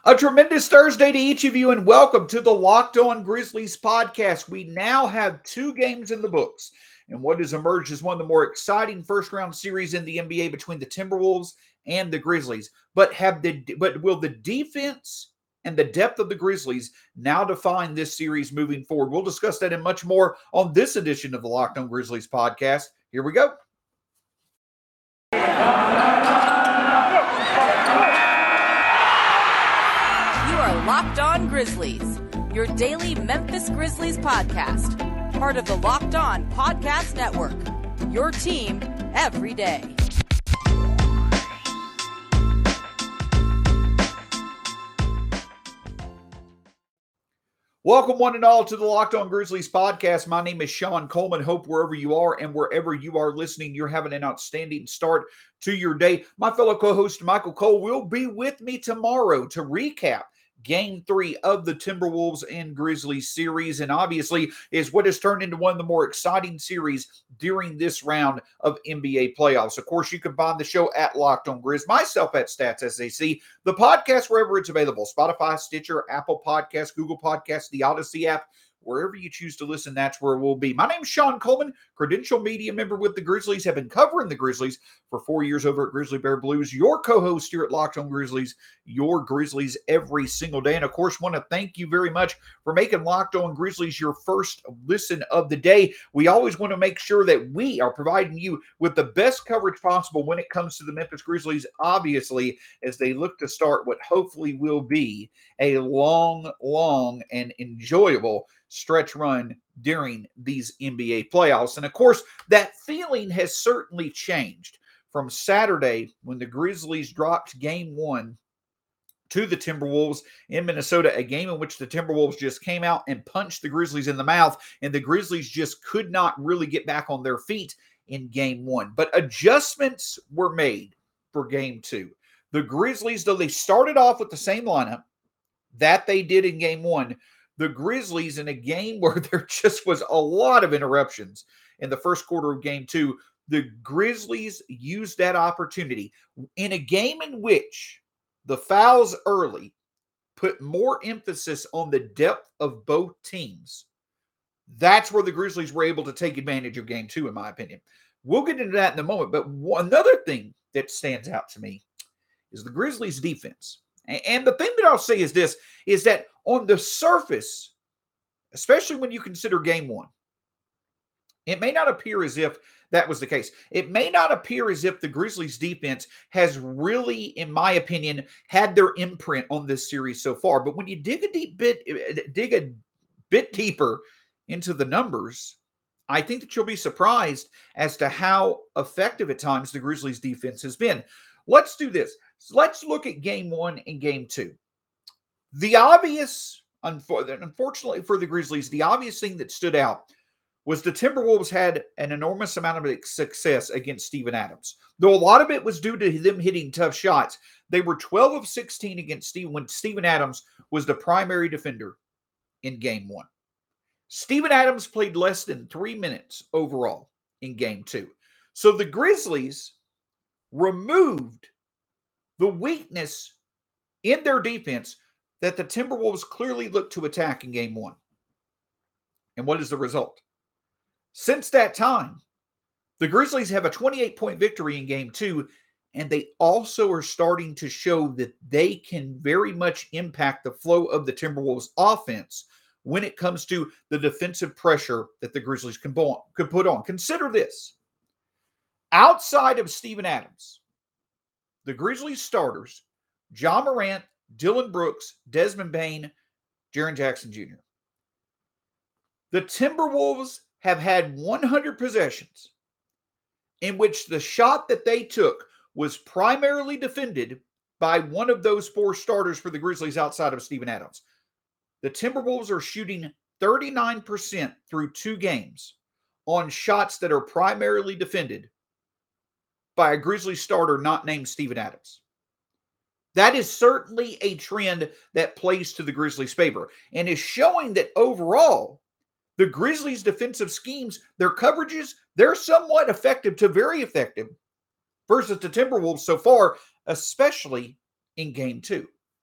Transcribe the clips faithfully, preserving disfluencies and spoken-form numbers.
A tremendous Thursday to each of you, and welcome to the Locked On Grizzlies podcast. We now have two games in the books, and what has emerged as one of the more exciting first-round series in the N B A between the Timberwolves and the Grizzlies. But have the but will the defense and the depth of the Grizzlies now define this series moving forward? We'll discuss that and much more on this edition of the Locked On Grizzlies podcast. Here we go. Locked On Grizzlies, your daily Memphis Grizzlies podcast. Part of the Locked On Podcast Network, your team every day. Welcome one and all to the Locked On Grizzlies podcast. My name is Sean Coleman. Hope wherever you are and wherever you are listening, you're having an outstanding start to your day. My fellow co-host Michael Cole will be with me tomorrow to recap Game three of the Timberwolves and Grizzlies series, and obviously is what has turned into one of the more exciting series during this round of N B A playoffs. Of course, you can find the show at Locked On Grizz, myself at Stats S A C, the podcast wherever it's available, Spotify, Stitcher, Apple Podcasts, Google Podcasts, the Odyssey app. Wherever you choose to listen, that's where we'll be. My name's Sean Coleman, credential media member with the Grizzlies, have been covering the Grizzlies for four years over at Grizzly Bear Blues, your co-host here at Locked On Grizzlies, your Grizzlies every single day. And of course, want to thank you very much for making Locked On Grizzlies your first listen of the day. We always want to make sure that we are providing you with the best coverage possible when it comes to the Memphis Grizzlies, obviously, as they look to start what hopefully will be a long, long and enjoyable stretch run during these N B A playoffs. And of course, that feeling has certainly changed from Saturday when the Grizzlies dropped game one to the Timberwolves in Minnesota, a game in which the Timberwolves just came out and punched the Grizzlies in the mouth, and the Grizzlies just could not really get back on their feet in game one. But adjustments were made for game two. The Grizzlies, though they started off with the same lineup that they did in game one, the Grizzlies, in a game where there just was a lot of interruptions in the first quarter of game two, the Grizzlies used that opportunity in a game in which the fouls early put more emphasis on the depth of both teams. That's where the Grizzlies were able to take advantage of game two, in my opinion. We'll get into that in a moment, but another thing that stands out to me is the Grizzlies' defense. And the thing that I'll say is this, is that on the surface, especially when you consider game one, it may not appear as if that was the case. It may not appear as if the Grizzlies defense has really, in my opinion, had their imprint on this series so far. But when you dig a deep bit, dig a bit deeper into the numbers, I think that you'll be surprised as to how effective at times the Grizzlies defense has been. Let's do this. So let's look at game one and game two. The obvious, unfortunately for the Grizzlies, the obvious thing that stood out was the Timberwolves had an enormous amount of success against Steven Adams. Though a lot of it was due to them hitting tough shots, they were twelve of sixteen against Steve when Steven Adams was the primary defender in game one. Steven Adams played less than three minutes overall in game two. So the Grizzlies removed the weakness in their defense that the Timberwolves clearly looked to attack in game one. And what is the result? Since that time, the Grizzlies have a twenty-eight point victory in game two, and they also are starting to show that they can very much impact the flow of the Timberwolves offense when it comes to the defensive pressure that the Grizzlies can put on. Consider this. Outside of Steven Adams, the Grizzlies starters, Ja Morant, Dillon Brooks, Desmond Bane, Jaren Jackson Junior The Timberwolves have had one hundred possessions in which the shot that they took was primarily defended by one of those four starters for the Grizzlies outside of Steven Adams. The Timberwolves are shooting thirty-nine percent through two games on shots that are primarily defended by a Grizzlies starter not named Steven Adams. That is certainly a trend that plays to the Grizzlies' favor and is showing that overall, the Grizzlies' defensive schemes, their coverages, they're somewhat effective to very effective versus the Timberwolves so far, especially in game two.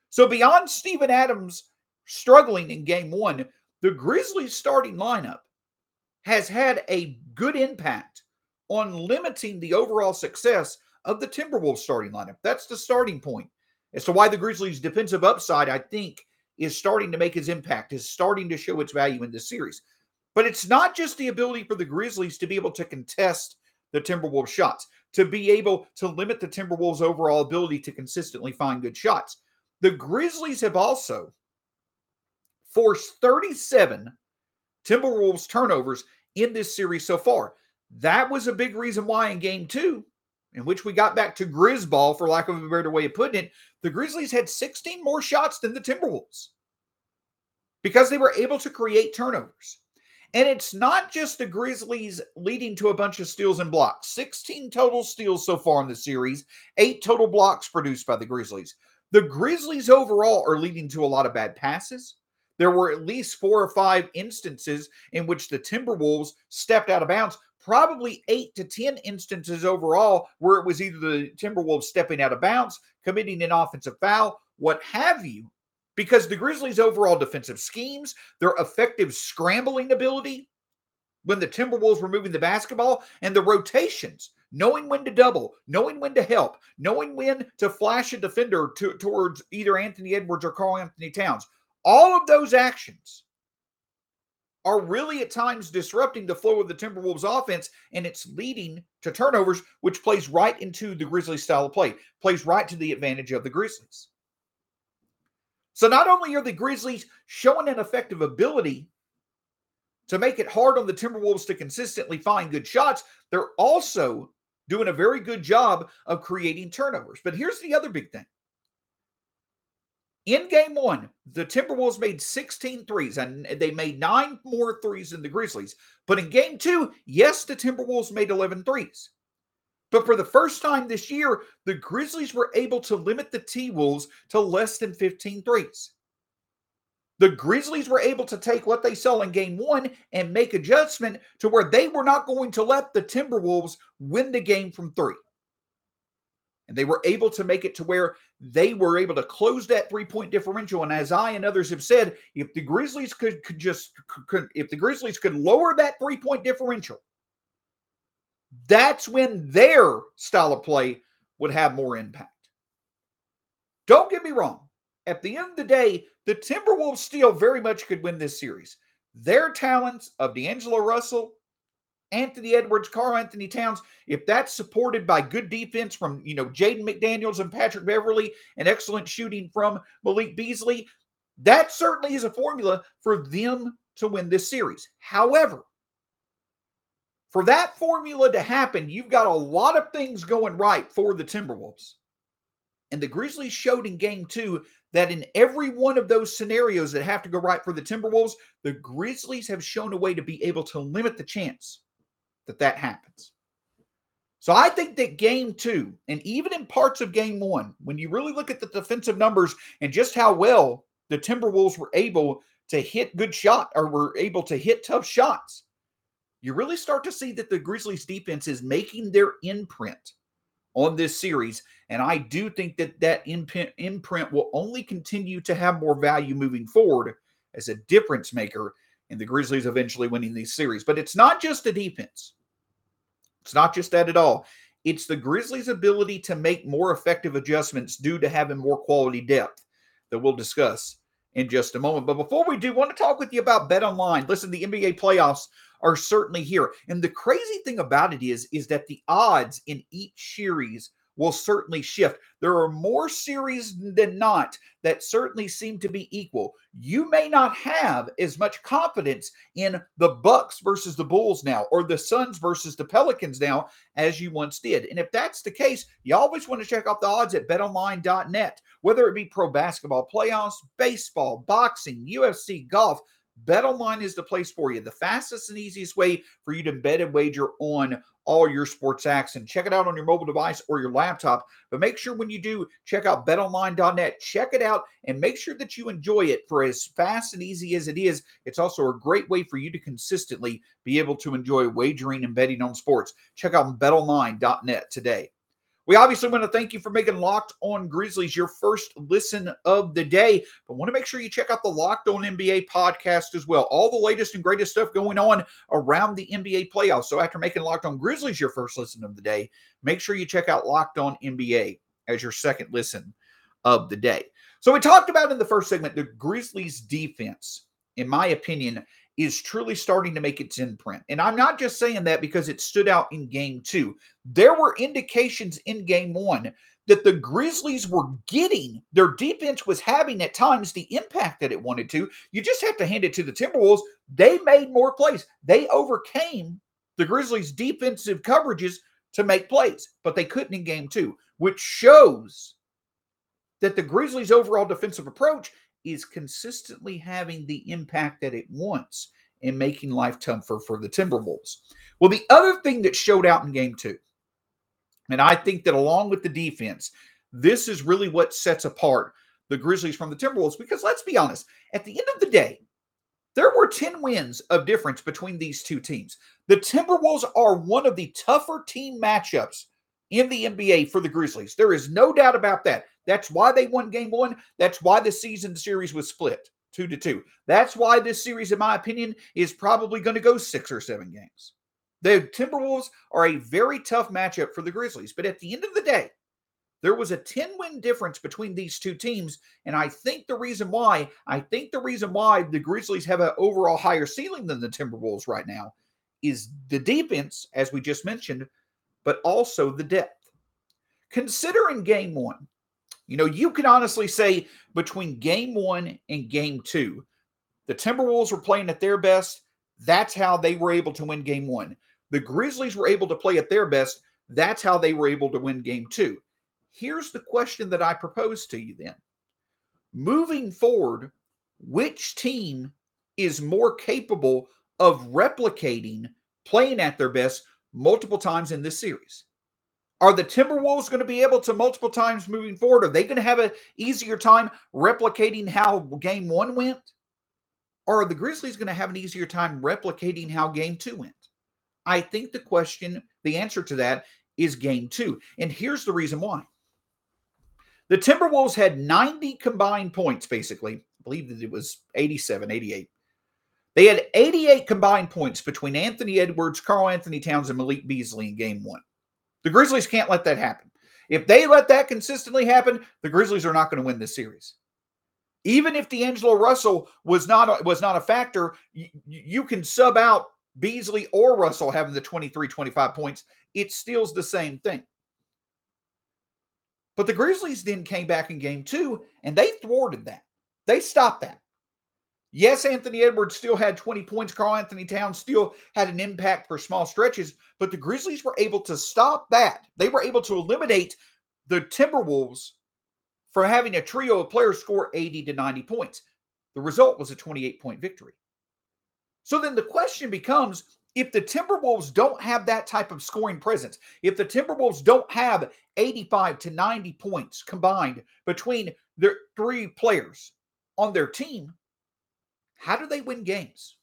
So beyond Steven Adams struggling in game one, the Grizzlies starting lineup has had a good impact on limiting the overall success of the Timberwolves starting lineup. That's the starting point as to why the Grizzlies' defensive upside, I think, is starting to make its impact, is starting to show its value in this series. But it's not just the ability for the Grizzlies to be able to contest the Timberwolves shots, to be able to limit the Timberwolves' overall ability to consistently find good shots. The Grizzlies have also forced thirty-seven Timberwolves turnovers in this series so far. That was a big reason why in game two, in which we got back to Grizzball, for lack of a better way of putting it, the Grizzlies had sixteen more shots than the Timberwolves because they were able to create turnovers. And it's not just the Grizzlies leading to a bunch of steals and blocks. sixteen total steals so far in the series, eight total blocks produced by the Grizzlies. The Grizzlies overall are leading to a lot of bad passes. There were at least four or five instances in which the Timberwolves stepped out of bounds. Probably eight to ten instances overall where it was either the Timberwolves stepping out of bounds, committing an offensive foul, what have you. Because the Grizzlies' overall defensive schemes, their effective scrambling ability when the Timberwolves were moving the basketball, and the rotations, knowing when to double, knowing when to help, knowing when to flash a defender to, towards either Anthony Edwards or Karl-Anthony Towns. All of those actions are really at times disrupting the flow of the Timberwolves offense, and it's leading to turnovers, which plays right into the Grizzlies style of play, plays right to the advantage of the Grizzlies. So not only are the Grizzlies showing an effective ability to make it hard on the Timberwolves to consistently find good shots, they're also doing a very good job of creating turnovers. But here's the other big thing. In game one, the Timberwolves made sixteen threes, and they made nine more threes than the Grizzlies. But in game two, yes, the Timberwolves made eleven threes. But for the first time this year, the Grizzlies were able to limit the T-Wolves to less than fifteen threes. The Grizzlies were able to take what they saw in game one and make adjustment to where they were not going to let the Timberwolves win the game from three. And they were able to make it to where they were able to close that three-point differential. And as I and others have said, if the Grizzlies could, could just could, if the Grizzlies could lower that three-point differential, that's when their style of play would have more impact. Don't get me wrong. At the end of the day, the Timberwolves still very much could win this series. Their talents of D'Angelo Russell, Anthony Edwards, Karl-Anthony Towns, if that's supported by good defense from, you know, Jaden McDaniels and Patrick Beverley, and excellent shooting from Malik Beasley, that certainly is a formula for them to win this series. However, for that formula to happen, you've got a lot of things going right for the Timberwolves. And the Grizzlies showed in game two that in every one of those scenarios that have to go right for the Timberwolves, the Grizzlies have shown a way to be able to limit the chance that that happens. So I think that game two, and even in parts of game one, when you really look at the defensive numbers and just how well the Timberwolves were able to hit good shot, or were able to hit tough shots, you really start to see that the Grizzlies defense is making their imprint on this series. And I do think that that imprint will only continue to have more value moving forward as a difference maker in the Grizzlies eventually winning these series. But it's not just the defense. It's not just that at all. It's the Grizzlies' ability to make more effective adjustments due to having more quality depth that we'll discuss in just a moment. But before we do, I want to talk with you about BetOnline. Listen, the N B A playoffs are certainly here. And the crazy thing about it is, is that the odds in each series will certainly shift. There are more series than not that certainly seem to be equal. You may not have as much confidence in the Bucks versus the Bulls now, or the Suns versus the Pelicans now, as you once did. And if that's the case, you always want to check out the odds at bet online dot net. Whether it be pro basketball playoffs, baseball, boxing, U F C, golf, BetOnline is the place for you. The fastest and easiest way for you to bet and wager on all your sports action. Check it out on your mobile device or your laptop. But make sure when you do, check out bet online dot net. Check it out and make sure that you enjoy it. For as fast and easy as it is, it's also a great way for you to consistently be able to enjoy wagering and betting on sports. Check out bet online dot net today. We obviously want to thank you for making Locked On Grizzlies your first listen of the day, but want to make sure you check out the Locked On N B A podcast as well. All the latest and greatest stuff going on around the N B A playoffs. So after making Locked On Grizzlies your first listen of the day, make sure you check out Locked On N B A as your second listen of the day. So we talked about in the first segment, the Grizzlies defense, in my opinion, is truly starting to make its imprint. And I'm not just saying that because it stood out in game two. There were indications in game one that the Grizzlies were getting, their defense was having at times the impact that it wanted to. You just have to hand it to the Timberwolves. They made more plays. They overcame the Grizzlies' defensive coverages to make plays, but they couldn't in game two, which shows that the Grizzlies' overall defensive approach is consistently having the impact that it wants in making life tougher for the Timberwolves. Well, the other thing that showed out in game two, and I think that along with the defense, this is really what sets apart the Grizzlies from the Timberwolves, because let's be honest, at the end of the day, there were ten wins of difference between these two teams. The Timberwolves are one of the tougher team matchups in the N B A for the Grizzlies. There is no doubt about that. That's why they won game one. That's why the season series was split two to two. That's why this series, in my opinion, is probably going to go six or seven games. The Timberwolves are a very tough matchup for the Grizzlies. But at the end of the day, there was a ten-win difference between these two teams. And I think the reason why, I think the reason why the Grizzlies have an overall higher ceiling than the Timberwolves right now is the defense, as we just mentioned, but also the depth. Consider in game one, you know, you can honestly say between game one and game two, the Timberwolves were playing at their best. That's how they were able to win game one. The Grizzlies were able to play at their best. That's how they were able to win game two. Here's the question that I propose to you then. Moving forward, which team is more capable of replicating playing at their best multiple times in this series? Are the Timberwolves going to be able to multiple times moving forward? Are they going to have an easier time replicating how game one went? Or are the Grizzlies going to have an easier time replicating how game two went? I think the question, the answer to that is game two. And here's the reason why. The Timberwolves had ninety combined points, basically. I believe that it was eighty-seven, eighty-eight. They had eighty-eight combined points between Anthony Edwards, Karl-Anthony Towns, and Malik Beasley in game one. The Grizzlies can't let that happen. If they let that consistently happen, the Grizzlies are not going to win this series. Even if D'Angelo Russell was not a, was not a factor, you, you can sub out Beasley or Russell having the twenty-three, twenty-five points. It still's the same thing. But the Grizzlies then came back in game two, and they thwarted that. They stopped that. Yes, Anthony Edwards still had twenty points. Karl-Anthony Towns still had an impact for small stretches, but the Grizzlies were able to stop that. They were able to eliminate the Timberwolves from having a trio of players score eighty to ninety points. The result was a twenty-eight point victory. So then the question becomes, if the Timberwolves don't have that type of scoring presence, if the Timberwolves don't have eighty-five to ninety points combined between their three players on their team, how do they win games?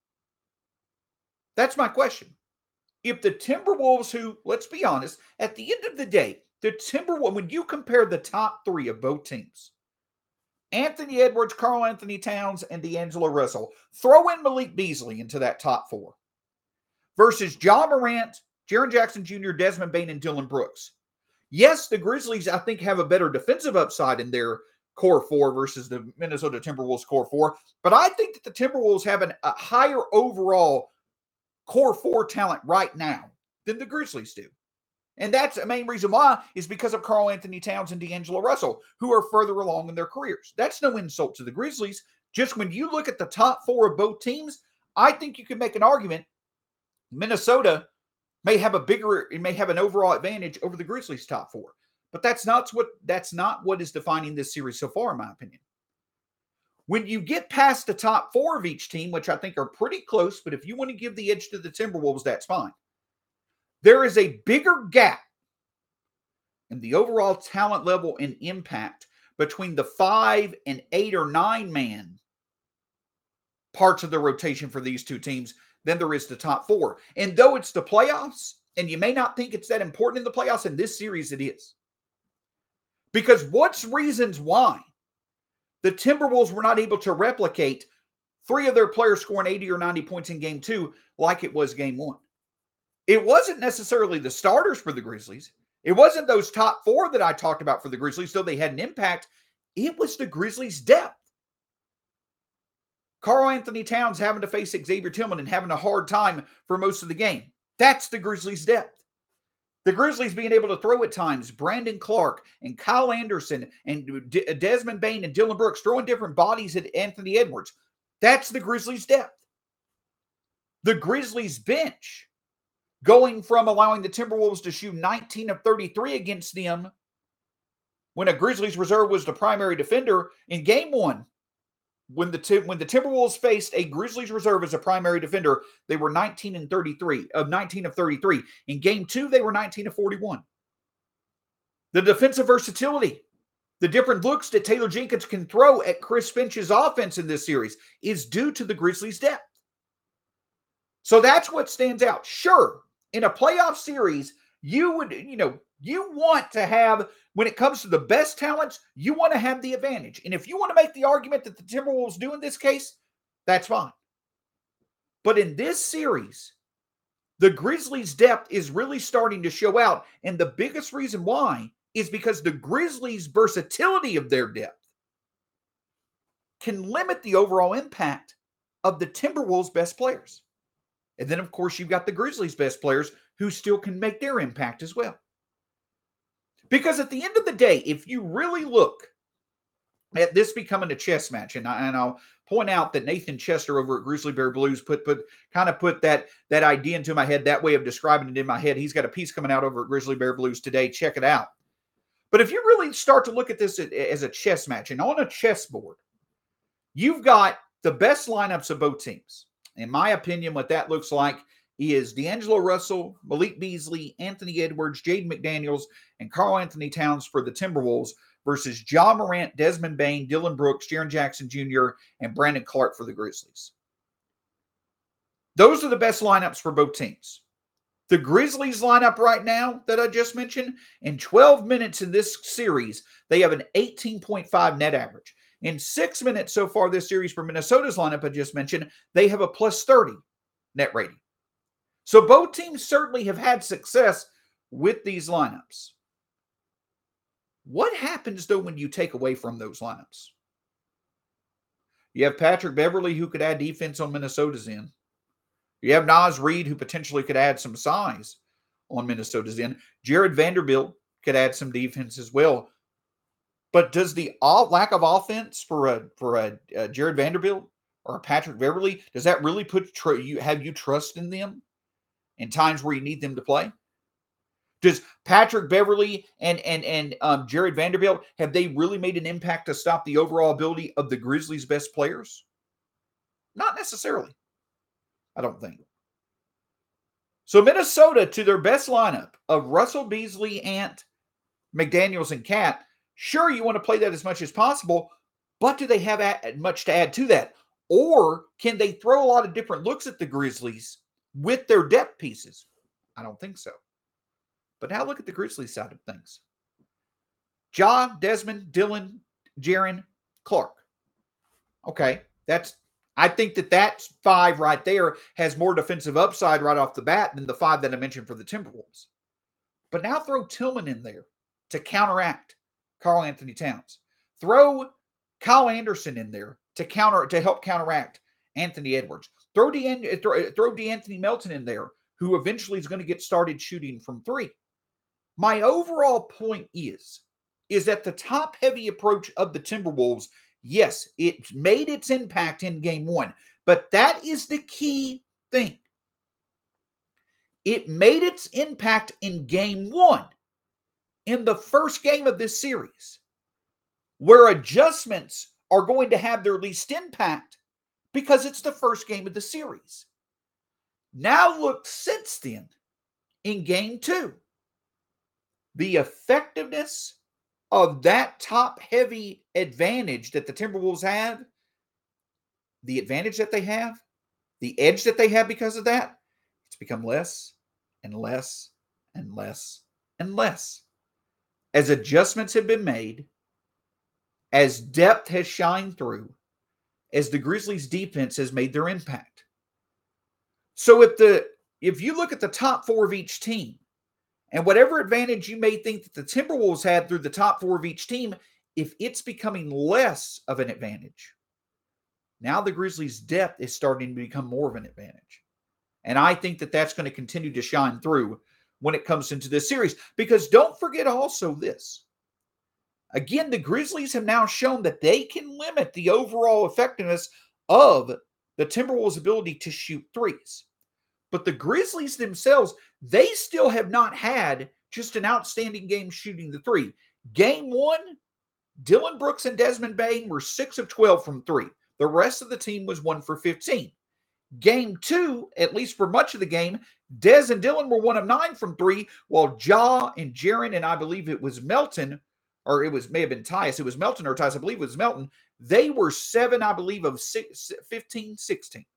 That's my question. If the Timberwolves, who, let's be honest, at the end of the day, the Timberwolves, when you compare the top three of both teams, Anthony Edwards, Karl-Anthony Towns, and D'Angelo Russell, throw in Malik Beasley into that top four, versus Ja Morant, Jaren Jackson Junior, Desmond Bane, and Dillon Brooks. Yes, the Grizzlies, I think, have a better defensive upside in their core four versus the Minnesota Timberwolves core four, but I think that the Timberwolves have an, a higher overall core four talent right now than the Grizzlies do. And that's the main reason why, is because of Karl-Anthony Towns and D'Angelo Russell, who are further along in their careers. That's no insult to the Grizzlies. Just when you look at the top four of both teams, I think you can make an argument Minnesota may have a bigger, it may have an overall advantage over the Grizzlies' top four. But that's not what that's not what is defining this series so far, in my opinion. When you get past the top four of each team, which I think are pretty close, but if you want to give the edge to the Timberwolves, that's fine. There is a bigger gap in the overall talent level and impact between the five and eight or nine man parts of the rotation for these two teams than there is the top four. And though it's the playoffs, And you may not think it's that important in the playoffs. In this series, it is. Because what's reasons why the Timberwolves were not able to replicate three of their players scoring eighty or ninety points in game two like it was game one? It wasn't necessarily the starters for the Grizzlies. It wasn't those top four that I talked about for the Grizzlies, though they had an impact. It was the Grizzlies' depth. Karl-Anthony Towns having to face Xavier Tillman and having a hard time for most of the game. That's the Grizzlies' depth. The Grizzlies being able to throw at times Brandon Clarke and Kyle Anderson and D- Desmond Bane and Dillon Brooks throwing different bodies at Anthony Edwards. That's the Grizzlies' depth. The Grizzlies' bench going from allowing the Timberwolves to shoot nineteen of thirty-three against them when a Grizzlies reserve was the primary defender in game one. When the when the Timberwolves faced a Grizzlies reserve as a primary defender, they were nineteen and thirty-three of nineteen of thirty-three. In game two, they were nineteen of forty-one. The defensive versatility, the different looks that Taylor Jenkins can throw at Chris Finch's offense in this series is due to the Grizzlies' depth. So that's what stands out. Sure, in a playoff series, you would, you know, you want to have, when it comes to the best talents, you want to have the advantage. And if you want to make the argument that the Timberwolves do in this case, that's fine. But in this series, the Grizzlies' depth is really starting to show out. And the biggest reason why is because the Grizzlies' versatility of their depth can limit the overall impact of the Timberwolves' best players. And then, of course, you've got the Grizzlies' best players who still can make their impact as well. Because at the end of the day, if you really look at this becoming a chess match, and, I, and I'll point out that Nathan Chester over at Grizzly Bear Blues put put kind of put that, that idea into my head, that way of describing it in my head. He's got a piece coming out over at Grizzly Bear Blues today. Check it out. But if you really start to look at this as a chess match, and on a chessboard, you've got the best lineups of both teams. In my opinion, what that looks like is D'Angelo Russell, Malik Beasley, Anthony Edwards, Jaden McDaniels, and Karl-Anthony Towns for the Timberwolves versus Ja Morant, Desmond Bane, Dillon Brooks, Jaren Jackson Junior, and Brandon Clarke for the Grizzlies. Those are the best lineups for both teams. The Grizzlies lineup right now that I just mentioned, in twelve minutes in this series, they have an eighteen point five net average. In six minutes so far this series for Minnesota's lineup I just mentioned, they have a plus thirty net rating. So both teams certainly have had success with these lineups. What happens, though, when you take away from those lineups? You have Patrick Beverley, who could add defense on Minnesota's end. You have Naz Reid, who potentially could add some size on Minnesota's end. Jared Vanderbilt could add some defense as well. But does the all, lack of offense for a for a, a Jared Vanderbilt or a Patrick Beverley, does that really put tr- you have you trust in them in times where you need them to play? Does Patrick Beverley and and and um, Jared Vanderbilt, have they really made an impact to stop the overall ability of the Grizzlies' best players? Not necessarily, I don't think. So Minnesota, to their best lineup of Russell, Beasley, Ant, McDaniels, and Cat, sure, you want to play that as much as possible, but do they have a- much to add to that? Or can they throw a lot of different looks at the Grizzlies with their depth pieces? I don't think so. But now look at the Grizzlies side of things. Ja, Desmond, Dillon, Jaren, Clarke. Okay, that's, I think that that five right there has more defensive upside right off the bat than the five that I mentioned for the Timberwolves. But now throw Tillman in there to counteract Karl-Anthony Towns. Throw Kyle Anderson in there to counter to help counteract Anthony Edwards. Throw De, throw, throw DeAnthony Melton in there, who eventually is going to get started shooting from three. My overall point is, is that the top-heavy approach of the Timberwolves, yes, it made its impact in game one, but that is the key thing. It made its impact in game one, in the first game of this series, where adjustments are going to have their least impact because it's the first game of the series. Now look since then in game two. The effectiveness of that top-heavy advantage that the Timberwolves have, the advantage that they have, the edge that they have because of that, it's become less and less and less and less. As adjustments have been made, as depth has shined through, as the Grizzlies defense has made their impact. So if the if you look at the top four of each team, and whatever advantage you may think that the Timberwolves had through the top four of each team, if it's becoming less of an advantage, now the Grizzlies' depth is starting to become more of an advantage. And I think that that's going to continue to shine through when it comes into this series. Because don't forget also this. Again, the Grizzlies have now shown that they can limit the overall effectiveness of the Timberwolves' ability to shoot threes. But the Grizzlies themselves, they still have not had just an outstanding game shooting the three. Game one, Dillon Brooks and Desmond Bane were six of twelve from three. The rest of the team was one for fifteen. Game two, at least for much of the game, Dez and Dillon were one of nine from three, while Ja and Jaren, and I believe it was Melton, or it was may have been Tyus, it was Melton or Tyus, I believe it was Melton, they were seven, I believe, of six, fifteen, sixteen.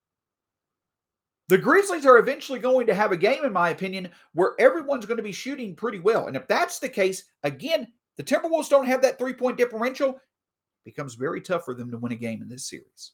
The Grizzlies are eventually going to have a game, in my opinion, where everyone's going to be shooting pretty well. And if that's the case, again, the Timberwolves don't have that three-point differential. It becomes very tough for them to win a game in this series.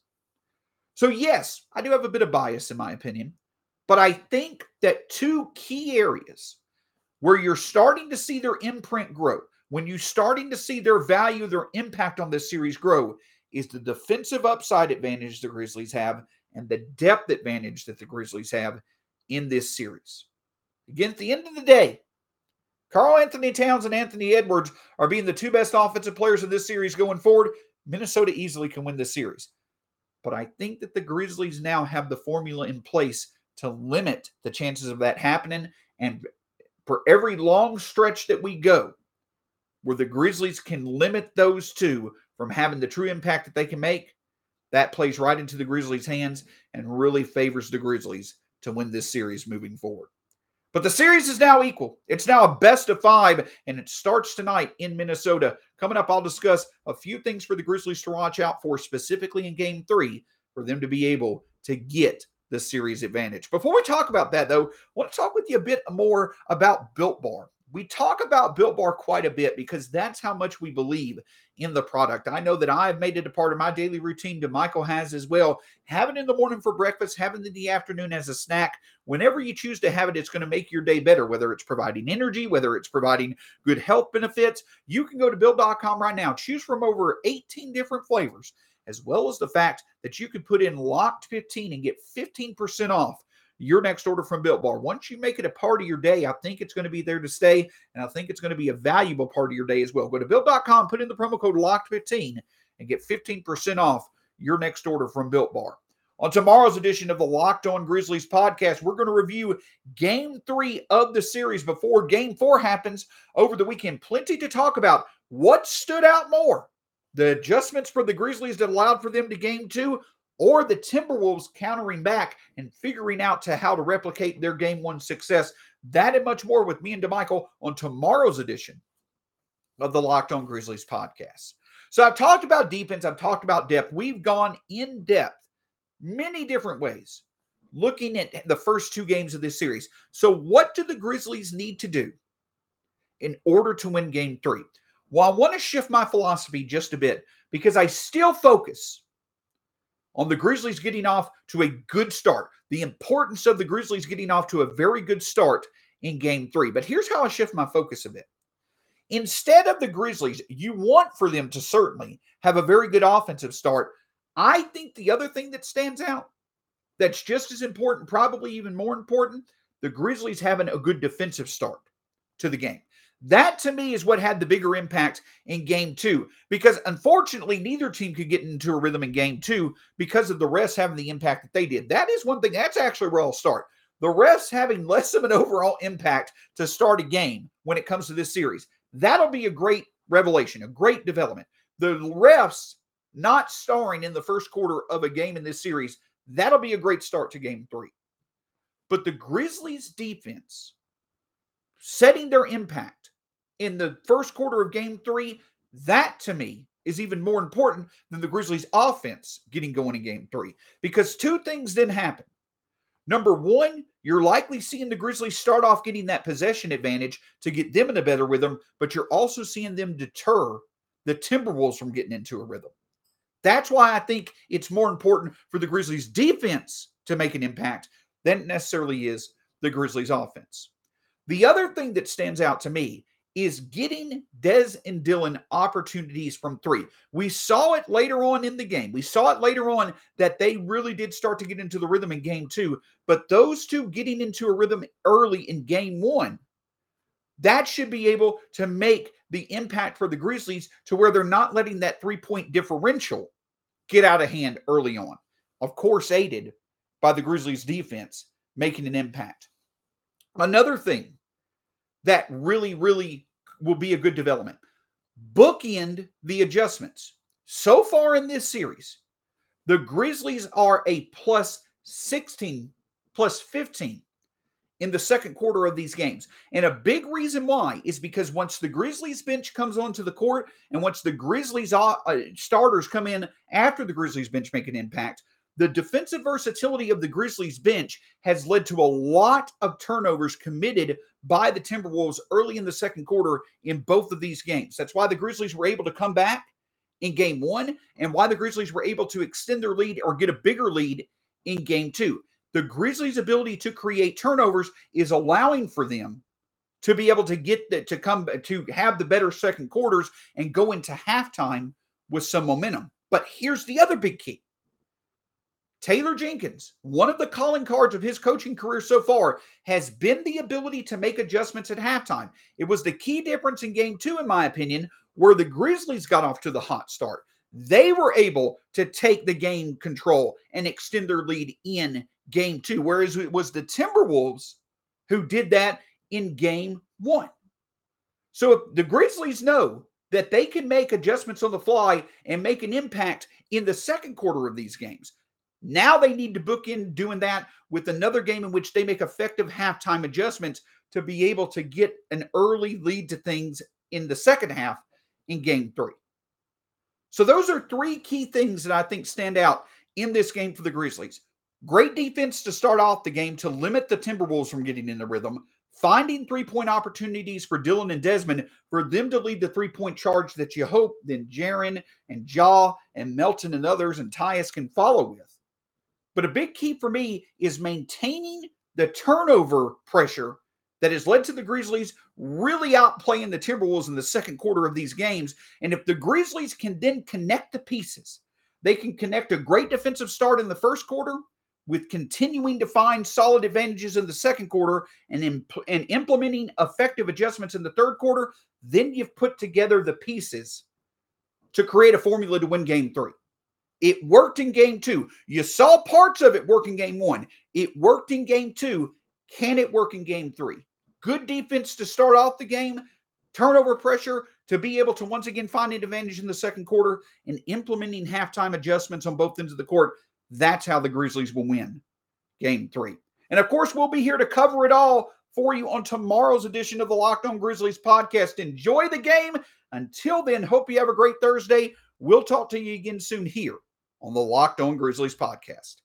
So yes, I do have a bit of bias in my opinion, but I think that two key areas where you're starting to see their imprint grow, when you're starting to see their value, their impact on this series grow, is the defensive upside advantage the Grizzlies have and the depth advantage that the Grizzlies have in this series. Again, at the end of the day, Karl-Anthony Towns and Anthony Edwards are being the two best offensive players of this series going forward. Minnesota easily can win this series. But I think that the Grizzlies now have the formula in place to limit the chances of that happening. And for every long stretch that we go, where the Grizzlies can limit those two from having the true impact that they can make, that plays right into the Grizzlies' hands and really favors the Grizzlies to win this series moving forward. But the series is now equal. It's now a best of five, and it starts tonight in Minnesota. Coming up, I'll discuss a few things for the Grizzlies to watch out for, specifically in Game three, for them to be able to get the series advantage. Before we talk about that, though, I want to talk with you a bit more about Built Bar. We talk about Built Bar quite a bit because that's how much we believe in the product. I know that I've made it a part of my daily routine, but Michael has as well. Have it in the morning for breakfast, have it in the afternoon as a snack. Whenever you choose to have it, it's going to make your day better, whether it's providing energy, whether it's providing good health benefits. You can go to built dot com right now, choose from over eighteen different flavors, as well as the fact that you can put in locked fifteen and get fifteen percent off your next order from Built Bar. Once you make it a part of your day, I think it's going to be there to stay, and I think it's going to be a valuable part of your day as well. Go to built dot com, put in the promo code locked fifteen, and get fifteen percent off your next order from Built Bar. On tomorrow's edition of the Locked On Grizzlies podcast, we're going to review Game three of the series before Game four happens over the weekend. Plenty to talk about. What stood out more? The adjustments for the Grizzlies that allowed for them to Game two, or the Timberwolves countering back and figuring out to how to replicate their Game one success? That and much more with me and DeMichael on tomorrow's edition of the Locked On Grizzlies podcast. So I've talked about defense. I've talked about depth. We've gone in depth many different ways looking at the first two games of this series. So what do the Grizzlies need to do in order to win Game three? Well, I want to shift my philosophy just a bit because I still focus on the Grizzlies getting off to a good start, the importance of the Grizzlies getting off to a very good start in Game three. But here's how I shift my focus a bit. Instead of the Grizzlies, you want for them to certainly have a very good offensive start. I think the other thing that stands out that's just as important, probably even more important, the Grizzlies having a good defensive start to the game. That, to me, is what had the bigger impact in Game two, because unfortunately, neither team could get into a rhythm in Game two because of the refs having the impact that they did. That is one thing. That's actually where I'll start. The refs having less of an overall impact to start a game when it comes to this series. That'll be a great revelation, a great development. The refs not starring in the first quarter of a game in this series, that'll be a great start to Game three. But the Grizzlies' defense setting their impact in the first quarter of Game three, that to me is even more important than the Grizzlies' offense getting going in Game three. Because two things then happen. Number one, you're likely seeing the Grizzlies start off getting that possession advantage to get them in a better rhythm, but you're also seeing them deter the Timberwolves from getting into a rhythm. That's why I think it's more important for the Grizzlies defense to make an impact than it necessarily is the Grizzlies offense. The other thing that stands out to me is getting Dez and Dillon opportunities from three. We saw it later on in the game. We saw it later on that they really did start to get into the rhythm in game two, but those two getting into a rhythm early in game one, that should be able to make the impact for the Grizzlies to where they're not letting that three-point differential get out of hand early on. Of course, aided by the Grizzlies defense making an impact. Another thing that really, really will be a good development, bookend the adjustments. So far in this series, the Grizzlies are a plus sixteen, plus fifteen in the second quarter of these games. And a big reason why is because once the Grizzlies bench comes onto the court and once the Grizzlies uh, starters come in after the Grizzlies bench make an impact, the defensive versatility of the Grizzlies bench has led to a lot of turnovers committed by the Timberwolves early in the second quarter in both of these games. That's why the Grizzlies were able to come back in game one and why the Grizzlies were able to extend their lead or get a bigger lead in game two. The Grizzlies' ability to create turnovers is allowing for them to be able to get the, to come to have the better second quarters and go into halftime with some momentum. But here's the other big key. Taylor Jenkins, one of the calling cards of his coaching career so far, has been the ability to make adjustments at halftime. It was the key difference in game two, in my opinion, where the Grizzlies got off to the hot start. They were able to take the game control and extend their lead in game two, whereas it was the Timberwolves who did that in game one. So if the Grizzlies know that they can make adjustments on the fly and make an impact in the second quarter of these games, now they need to book in doing that with another game in which they make effective halftime adjustments to be able to get an early lead to things in the second half in game three. So those are three key things that I think stand out in this game for the Grizzlies. Great defense to start off the game to limit the Timberwolves from getting in the rhythm, finding three-point opportunities for Dillon and Desmond for them to lead the three-point charge that you hope then Jaren and Ja and Melton and others and Tyus can follow with. But a big key for me is maintaining the turnover pressure that has led to the Grizzlies really outplaying the Timberwolves in the second quarter of these games. And if the Grizzlies can then connect the pieces, they can connect a great defensive start in the first quarter with continuing to find solid advantages in the second quarter and, imp- and implementing effective adjustments in the third quarter, then you've put together the pieces to create a formula to win game three. It worked in game two. You saw parts of it work in game one. It worked in game two. Can it work in game three? Good defense to start off the game, turnover pressure to be able to once again find an advantage in the second quarter, and implementing halftime adjustments on both ends of the court. That's how the Grizzlies will win game three. And of course, we'll be here to cover it all for you on tomorrow's edition of the Locked On Grizzlies podcast. Enjoy the game. Until then, hope you have a great Thursday. We'll talk to you again soon here on the Locked On Grizzlies podcast.